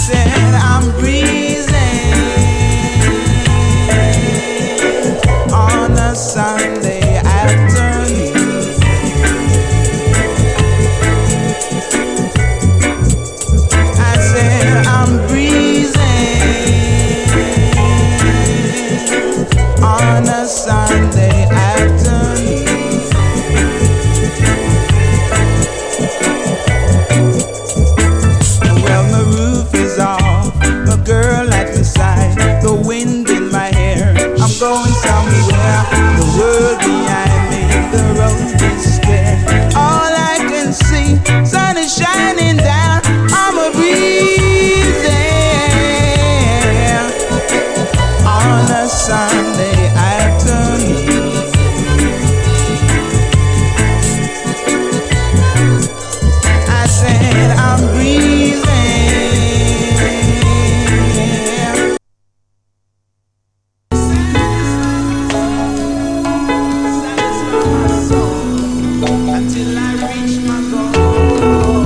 said I'm breezing on a Sunday afternoon. I said I'm breezing on a Sunday afternoon. Well, the roof is off, the girl at the side, the wind in my hair. I'm going somewhere, the world behind me, the road is square. All I can see, sun is shining down. I'm a breeze there on a Sunday afternoon. I said I'm breezing until I reach my goal.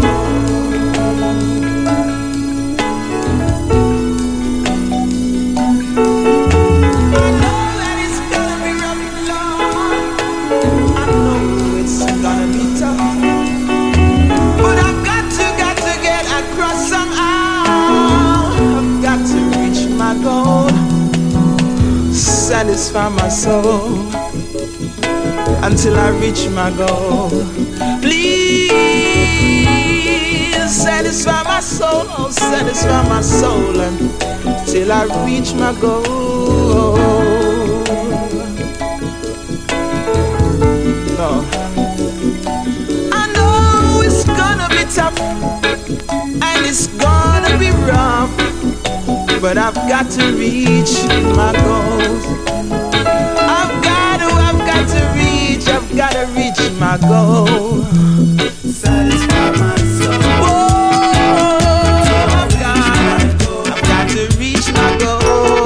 I know that it's gonna be rough, Lord. I know it's gonna be tough, but I've got to get across somehow. I've got to reach my goal, satisfy my soul until I reach my goal. Please satisfy my soul until I reach my goal. No, I know it's gonna be tough and it's gonna be rough, but I've got to reach my goals. I've got to reach my goal. Satisfy my soul. Oh, I've got to reach my goal.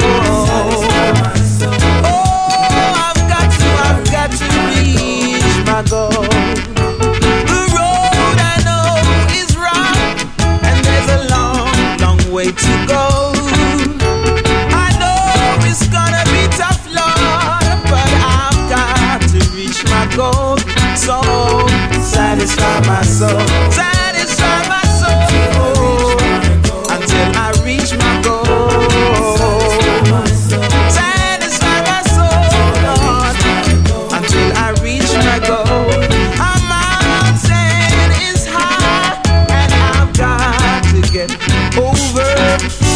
Oh, I've got to reach my goal. The road I know is rough, and there's a long, long way to go. I know it's gonna be tough, Lord, but I've got to reach my goal. So satisfy my soul until I reach my goal. Satisfy my soul, Lord, until I reach my goal. A mountain is high, and I've got to get over